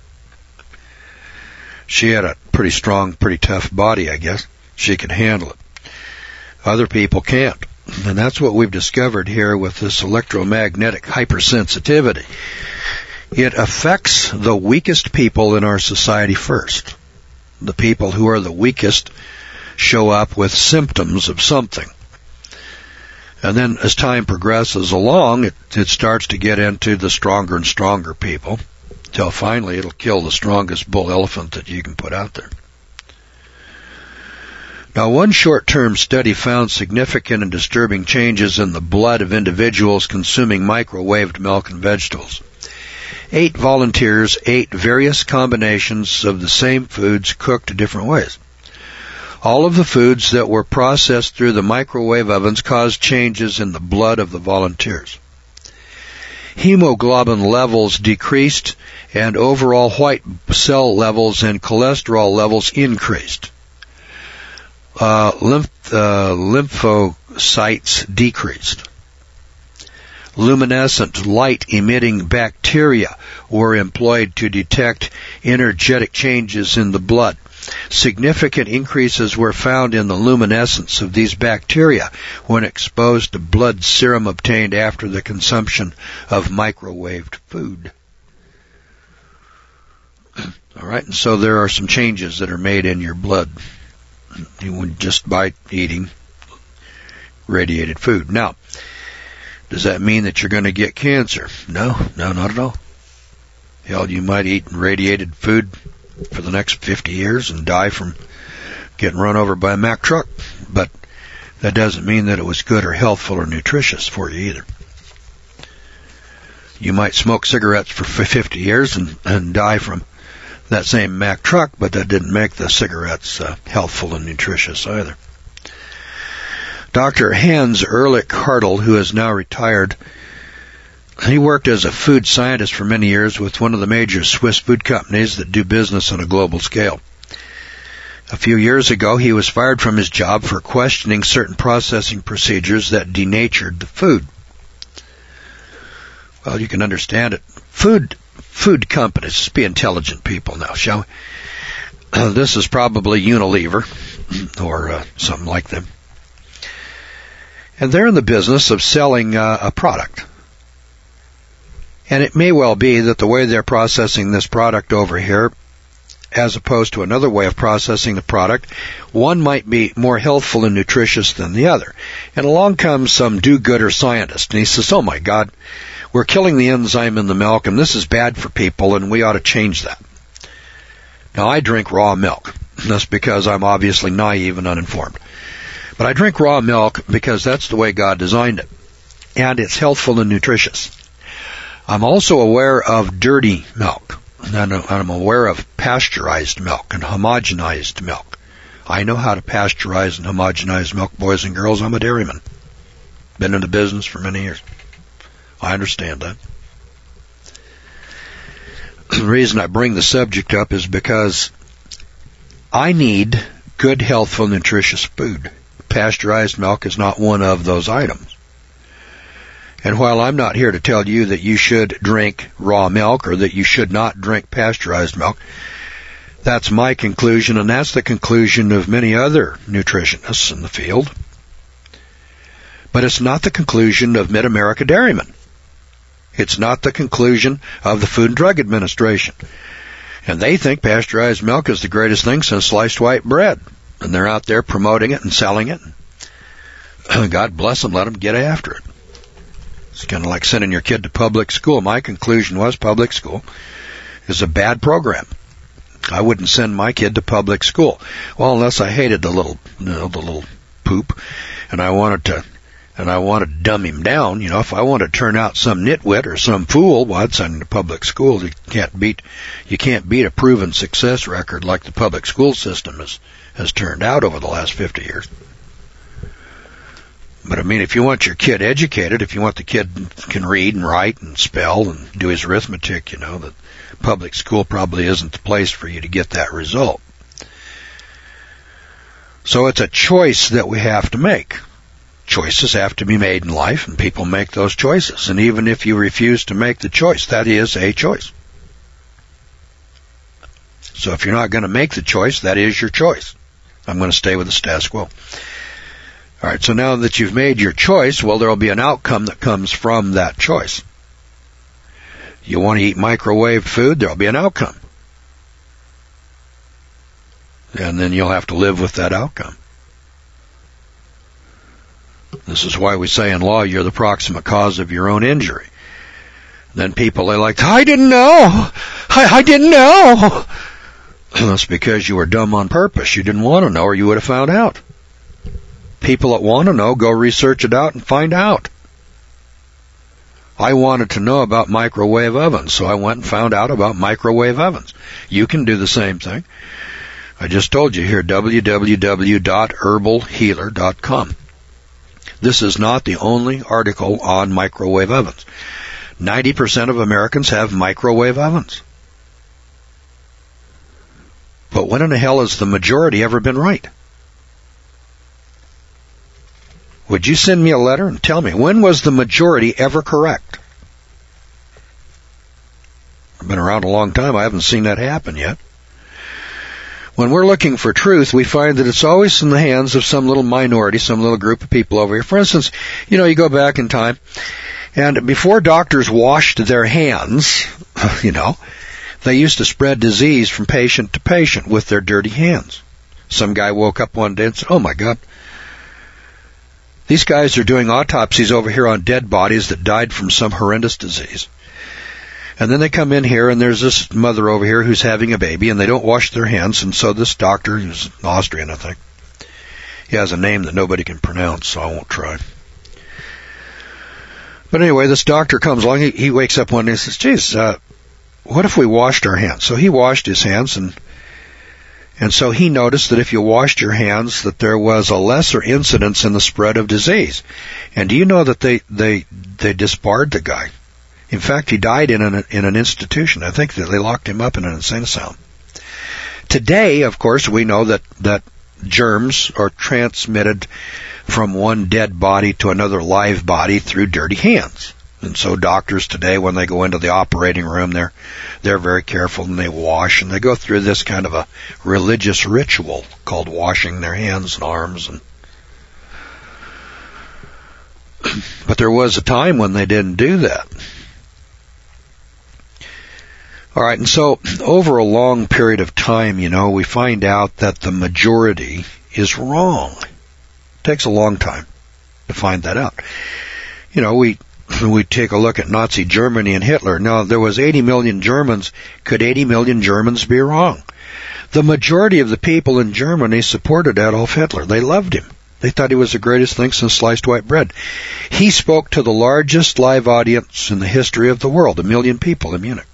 She had a pretty strong, pretty tough body, I guess. She could handle it. Other people can't. And that's what we've discovered here with this electromagnetic hypersensitivity. It affects the weakest people in our society first. The people who are the weakest show up with symptoms of something. And then as time progresses along, it starts to get into the stronger and stronger people, till finally it'll kill the strongest bull elephant that you can put out there. Now, one short-term study found significant and disturbing changes in the blood of individuals consuming microwaved milk and vegetables. 8 volunteers ate various combinations of the same foods cooked different ways. All of the foods that were processed through the microwave ovens caused changes in the blood of the volunteers. Hemoglobin levels decreased, and overall white cell levels and cholesterol levels increased. Lymphocytes decreased. Luminescent light-emitting bacteria were employed to detect energetic changes in the blood. Significant increases were found in the luminescence of these bacteria when exposed to blood serum obtained after the consumption of microwaved food. All right, and so there are some changes that are made in your blood just by eating radiated food. Now, does that mean that you're going to get cancer? No, not at all. Hell, you might eat radiated food for the next 50 years and die from getting run over by a Mack truck. But that doesn't mean that it was good or healthful or nutritious for you either. You might smoke cigarettes for 50 years and die from that same Mack truck, but that didn't make the cigarettes healthful and nutritious either. Dr. Hans Ehrlich Hartl, who is now retired, he worked as a food scientist for many years with one of the major Swiss food companies that do business on a global scale. A few years ago, he was fired from his job for questioning certain processing procedures that denatured the food. Well, you can understand it. Food companies, let's be intelligent people now, shall we? This is probably Unilever or something like them. And they're in the business of selling a product. And it may well be that the way they're processing this product over here, as opposed to another way of processing the product, one might be more healthful and nutritious than the other. And along comes some do-gooder scientist, and he says, oh my God, we're killing the enzyme in the milk, and this is bad for people, and we ought to change that. Now, I drink raw milk. That's because I'm obviously naive and uninformed. But I drink raw milk because that's the way God designed it. And it's healthful and nutritious. I'm also aware of dirty milk. And I'm aware of pasteurized milk and homogenized milk. I know how to pasteurize and homogenize milk, boys and girls. I'm a dairyman. Been in the business for many years. I understand that. The reason I bring the subject up is because I need good, healthful, nutritious food. Pasteurized milk is not one of those items. And while I'm not here to tell you that you should drink raw milk or that you should not drink pasteurized milk, that's my conclusion, and that's the conclusion of many other nutritionists in the field. But it's not the conclusion of Mid-America Dairymen. It's not the conclusion of the Food and Drug Administration. And they think pasteurized milk is the greatest thing since sliced white bread. And they're out there promoting it and selling it. God bless them, let them get after it. It's kind of like sending your kid to public school. My conclusion was public school is a bad program. I wouldn't send my kid to public school. Well, unless I hated the little poop, and I wanted to dumb him down. If I want to turn out some nitwit or some fool, well, I'd send him to public school. You can't beat a proven success record like the public school system has turned out over the last 50 years. But I mean, if you want your kid educated, if you want the kid can read and write and spell and do his arithmetic, that public school probably isn't the place for you to get that result. So it's a choice that we have to make. Choices have to be made in life, and people make those choices. And even if you refuse to make the choice, that is a choice. So if you're not going to make the choice, that is your choice. I'm going to stay with the status quo. All right, so now that you've made your choice, well, there will be an outcome that comes from that choice. You want to eat microwave food, there will be an outcome. And then you'll have to live with that outcome. This is why we say in law, you're the proximate cause of your own injury. Then people, they're like, I didn't know. I didn't know. That's because you were dumb on purpose. You didn't want to know, or you would have found out. People that want to know, go research it out and find out. I wanted to know about microwave ovens, so I went and found out about microwave ovens. You can do the same thing. I just told you here, www.herbalhealer.com. This is not the only article on microwave ovens. 90% of Americans have microwave ovens. But when in the hell has the majority ever been right? Would you send me a letter and tell me, when was the majority ever correct? I've been around a long time. I haven't seen that happen yet. When we're looking for truth, we find that it's always in the hands of some little minority, some little group of people over here. For instance, you go back in time, and before doctors washed their hands, they used to spread disease from patient to patient with their dirty hands. Some guy woke up one day and said, oh my God, these guys are doing autopsies over here on dead bodies that died from some horrendous disease. And then they come in here, and there's this mother over here who's having a baby, and they don't wash their hands, and so this doctor, who's Austrian, I think, he has a name that nobody can pronounce, so I won't try. But anyway, this doctor comes along, he wakes up one day and says, geez, what if we washed our hands? So he washed his hands, and so he noticed that if you washed your hands, that there was a lesser incidence in the spread of disease. And do you know that they disbarred the guy? In fact, he died in an institution. I think that they locked him up in an insane asylum. Today, of course, we know that germs are transmitted from one dead body to another live body through dirty hands. And so doctors today, when they go into the operating room, they're very careful, and they wash, and they go through this kind of a religious ritual called washing their hands and arms. But there was a time when they didn't do that. All right, and so over a long period of time, we find out that the majority is wrong. It takes a long time to find that out. We take a look at Nazi Germany and Hitler. Now, there was 80 million Germans. Could 80 million Germans be wrong? The majority of the people in Germany supported Adolf Hitler. They loved him. They thought he was the greatest thing since sliced white bread. He spoke to the largest live audience in the history of the world, 1 million people in Munich.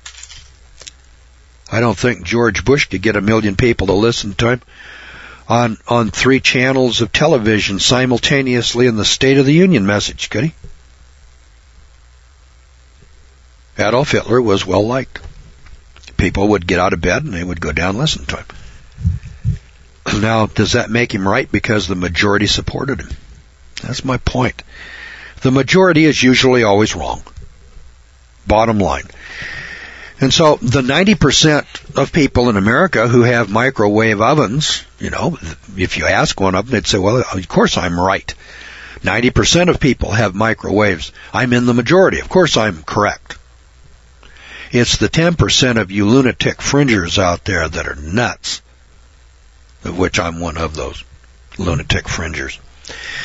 I don't think George Bush could get 1 million people to listen to him on 3 channels of television simultaneously in the State of the Union message, could he? Adolf Hitler was well liked. People would get out of bed and they would go down and listen to him. Now, does that make him right because the majority supported him? That's my point. The majority is usually always wrong. Bottom line. And so the 90% of people in America who have microwave ovens, if you ask one of them, they'd say, well, of course I'm right. 90% of people have microwaves. I'm in the majority. Of course I'm correct. It's the 10% of you lunatic fringers out there that are nuts, of which I'm one of those lunatic fringers.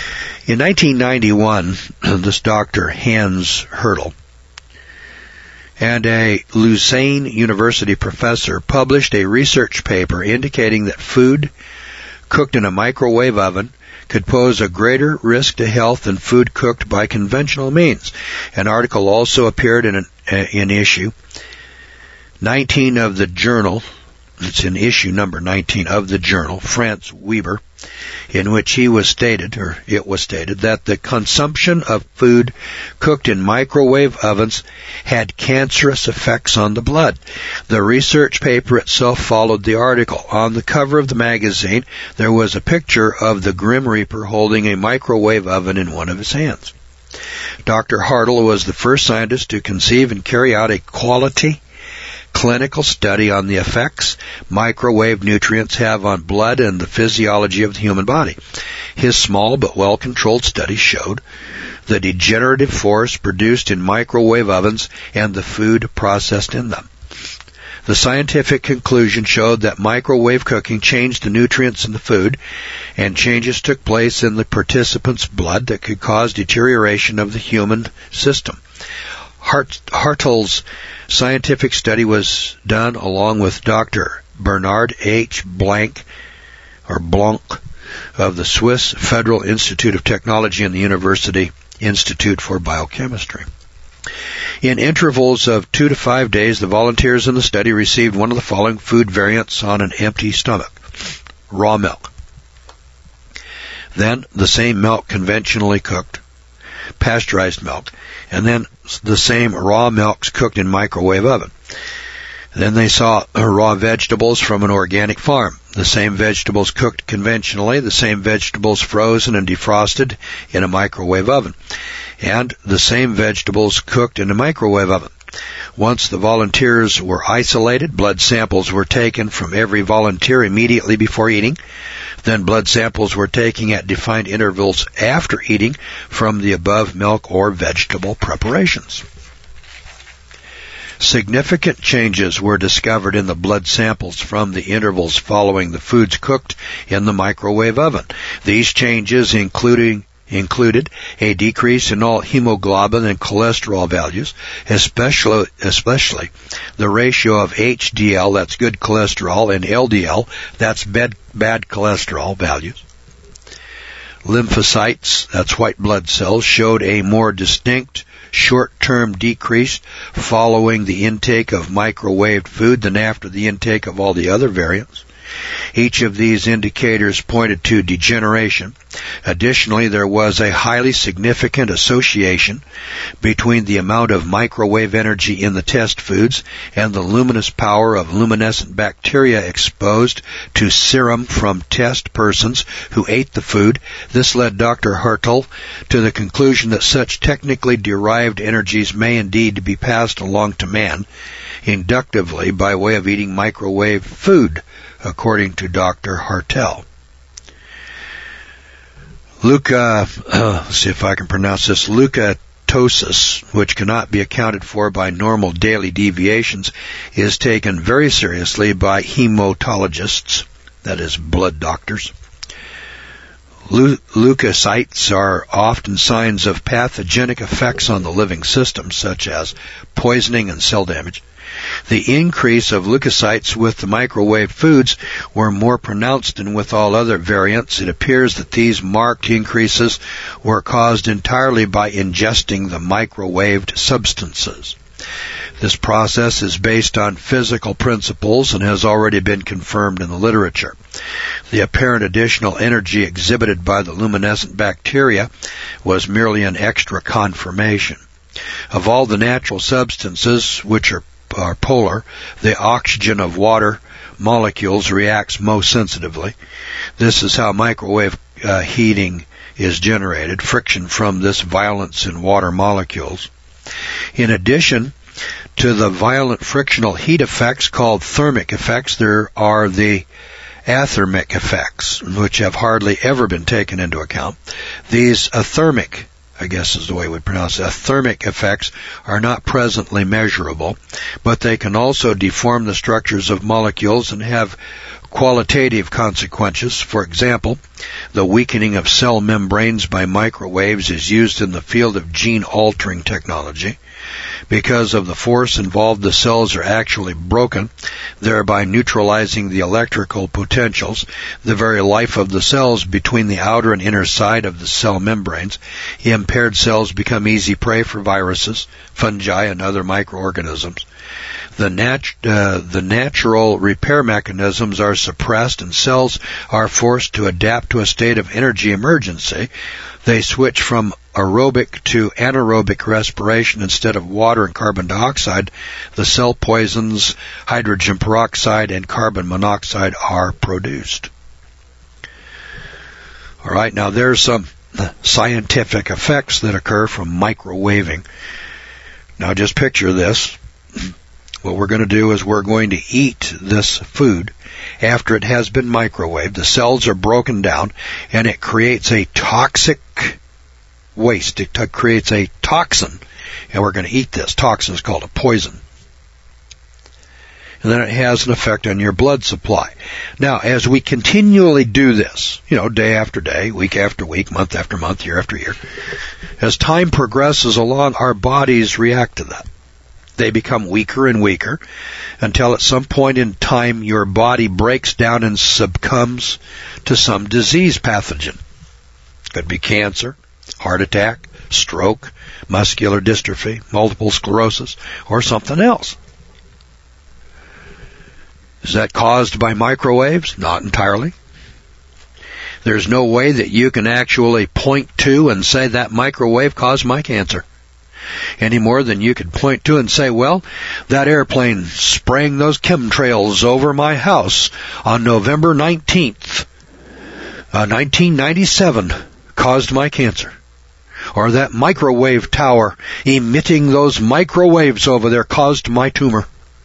In 1991, this Dr. Hans Hertel and a Lausanne University professor published a research paper indicating that food cooked in a microwave oven could pose a greater risk to health than food cooked by conventional means. An article also appeared in issue 19 of the journal. It's in issue number 19 of the journal, Franz Weber, in which it was stated that the consumption of food cooked in microwave ovens had cancerous effects on the blood. The research paper itself followed the article. On the cover of the magazine, there was a picture of the Grim Reaper holding a microwave oven in one of his hands. Dr. Hertel was the first scientist to conceive and carry out a quality clinical study on the effects microwave nutrients have on blood and the physiology of the human body. His small but well-controlled study showed the degenerative force produced in microwave ovens and the food processed in them. The scientific conclusion showed that microwave cooking changed the nutrients in the food, and changes took place in the participants' blood that could cause deterioration of the human system. Hertel's scientific study was done along with Dr. Bernard H. Blanc of the Swiss Federal Institute of Technology and the University Institute for Biochemistry. In intervals of 2 to 5 days, the volunteers in the study received one of the following food variants on an empty stomach: raw milk. Then the same milk conventionally cooked, pasteurized milk, and then the same raw milks cooked in microwave oven. Then they saw raw vegetables from an organic farm, the same vegetables cooked conventionally, the same vegetables frozen and defrosted in a microwave oven, and the same vegetables cooked in a microwave oven. Once the volunteers were isolated, blood samples were taken from every volunteer immediately before eating. Then blood samples were taken at defined intervals after eating from the above milk or vegetable preparations. Significant changes were discovered in the blood samples from the intervals following the foods cooked in the microwave oven. These changes included a decrease in all hemoglobin and cholesterol values, especially the ratio of HDL, that's good cholesterol, and LDL, that's bad cholesterol values. Lymphocytes, that's white blood cells, showed a more distinct short-term decrease following the intake of microwaved food than after the intake of all the other variants. Each of these indicators pointed to degeneration. Additionally, there was a highly significant association between the amount of microwave energy in the test foods and the luminous power of luminescent bacteria exposed to serum from test persons who ate the food. This led Dr. Hertel to the conclusion that such technically derived energies may indeed be passed along to man inductively by way of eating microwave food, according to Dr. Hertel. Leukocytosis, which cannot be accounted for by normal daily deviations, is taken very seriously by hematologists, that is, blood doctors. Leukocytes are often signs of pathogenic effects on the living system, such as poisoning and cell damage. The increase of leukocytes with the microwave foods were more pronounced than with all other variants. It appears that these marked increases were caused entirely by ingesting the microwaved substances. This process is based on physical principles and has already been confirmed in the literature. The apparent additional energy exhibited by the luminescent bacteria was merely an extra confirmation. Of all the natural substances which are polar, the oxygen of water molecules reacts most sensitively. This is how microwave heating is generated, friction from this violence in water molecules. In addition to the violent frictional heat effects called thermic effects, there are the athermic effects, which have hardly ever been taken into account. These athermic, I guess is the way we pronounce it, thermic effects are not presently measurable, but they can also deform the structures of molecules and have qualitative consequences. For example, the weakening of cell membranes by microwaves is used in the field of gene-altering technology. Because of the force involved, the cells are actually broken, thereby neutralizing the electrical potentials, the very life of the cells between the outer and inner side of the cell membranes. Impaired cells become easy prey for viruses, fungi, and other microorganisms. The natural repair mechanisms are suppressed and cells are forced to adapt to a state of energy emergency. They switch from aerobic to anaerobic respiration. Instead of water and carbon dioxide, the cell poisons, hydrogen peroxide, and carbon monoxide are produced. All right, now there's some scientific effects that occur from microwaving. Now just picture this. What we're going to do is we're going to eat this food after it has been microwaved. The cells are broken down, and it creates a toxic waste. It creates a toxin, and we're going to eat this. Toxin is called a poison. And then it has an effect on your blood supply. Now, as we continually do this, day after day, week after week, month after month, year after year, as time progresses along, our bodies react to that. They become weaker and weaker until at some point in time your body breaks down and succumbs to some disease pathogen. Could be cancer, heart attack, stroke, muscular dystrophy, multiple sclerosis, or something else. Is that caused by microwaves? Not entirely. There's no way that you can actually point to and say that microwave caused my cancer. Any more than you could point to and say, well, that airplane spraying those chemtrails over my house on November 19th, 1997 caused my cancer. Or that microwave tower emitting those microwaves over there caused my tumor.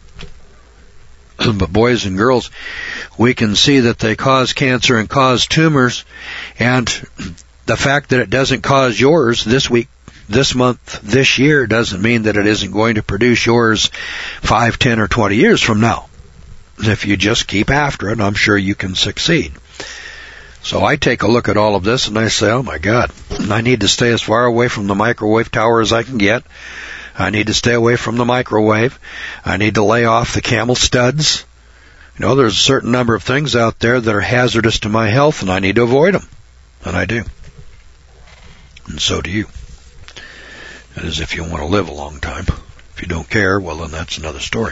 But boys and girls, we can see that they cause cancer and cause tumors, and the fact that it doesn't cause yours this week, this month, this year, doesn't mean that it isn't going to produce yours 5, 10, or 20 years from now. If you just keep after it, I'm sure you can succeed. So I take a look at all of this and I say, oh my God, I need to stay as far away from the microwave tower as I can get. I need to stay away from the microwave. I need to lay off the camel studs. There's a certain number of things out there that are hazardous to my health, and I need to avoid them. And I do. And so do you. That is, if you want to live a long time. If you don't care, well, then that's another story.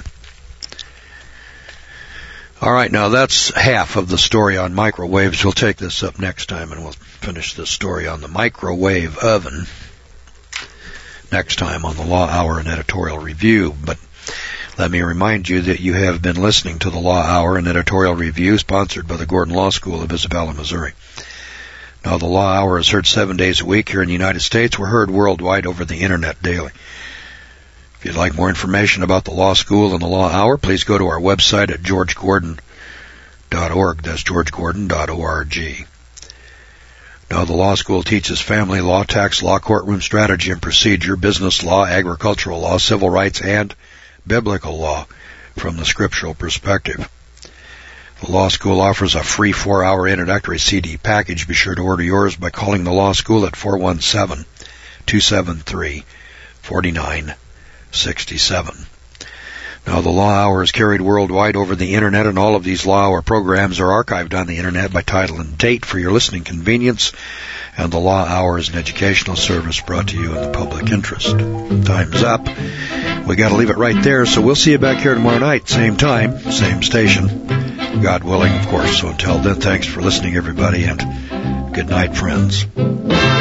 All right, now that's half of the story on microwaves. We'll take this up next time, and we'll finish this story on the microwave oven next time on the Law Hour and Editorial Review. But let me remind you that you have been listening to the Law Hour and Editorial Review, sponsored by the Gordon Law School of Isabella, Missouri. Now, the Law Hour is heard 7 days a week here in the United States. We're heard worldwide over the Internet daily. If you'd like more information about the Law School and the Law Hour, please go to our website at georgegordon.org. That's georgegordon.org. Now, the Law School teaches family law, tax law, courtroom strategy and procedure, business law, agricultural law, civil rights, and biblical law from the scriptural perspective. The Law School offers a free 4-hour introductory CD package. Be sure to order yours by calling the Law School at 417-273-4967. Now, the Law Hour is carried worldwide over the Internet, and all of these Law Hour programs are archived on the Internet by title and date for your listening convenience. And the Law Hour is an educational service brought to you in the public interest. Time's up. We got to leave it right there, so we'll see you back here tomorrow night, same time, same station. God willing, of course. So until then, thanks for listening, everybody, and good night, friends.